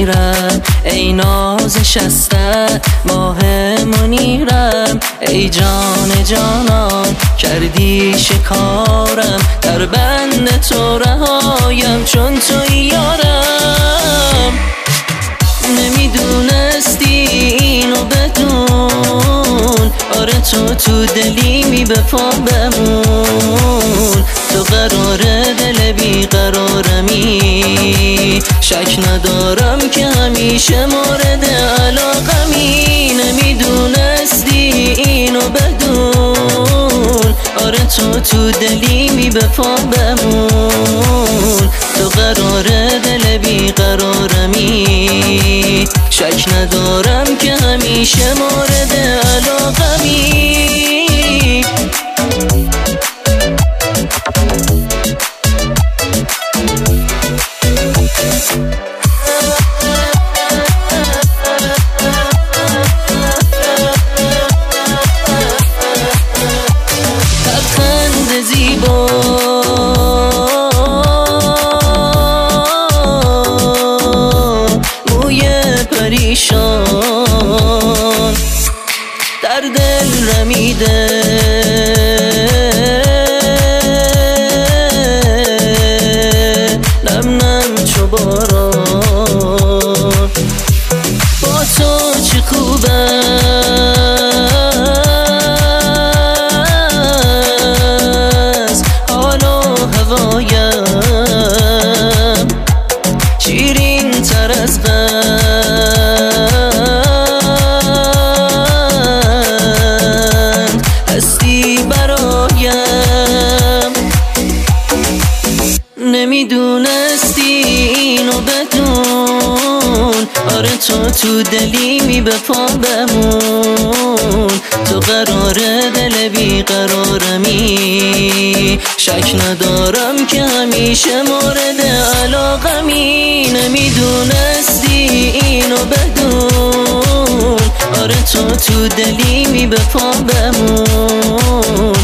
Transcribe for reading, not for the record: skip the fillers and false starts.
میرم، ای نازش اسقر ماه منیرم. ای جان جانان کردی شکارم، در بند تو رهایم چون توی یارم. نمیدونستی اینو بدون، آره تو دلیمی به پا بمون. تو قرار دل بیقرارمی، شک ندارم که همیشه مورد علاقمی. نمیدونستی اینو بدون، آره تو دلیمی به پا بمون. تو قرار دل بیقرارمی، شک ندارم که همیشه مورد علاقمی. لبخند زیبا پریشان در دل رمیده، نم نم چو باران. با تو چه خوب است حال و هوایم، شیرین تر از هستی برایم. نمیدونستی اینو بدون، آره تو دلیمی به پا بمون. تو قرار دل بیقرارمی، شک ندارم که همیشه مورد علاقمی. نمیدونستی اینو بدون، آره تو دلیمی به پا بمون.